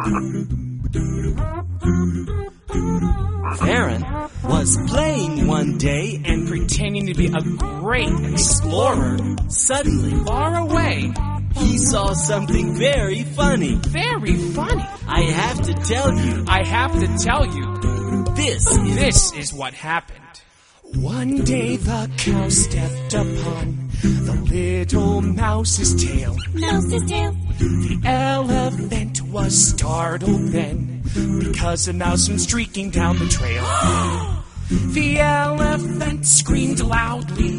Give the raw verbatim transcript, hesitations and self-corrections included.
Farron was playing one day and pretending to be a great explorer. Suddenly, Far away. he saw something very funny. Very funny. I have to tell you, I have to tell you, this is... this is what happened. One day the cow stepped upon the little mouse's tail. Mouse's tail. The elephant was startled then, because a mouse went streaking down the trail. The elephant screamed loudly.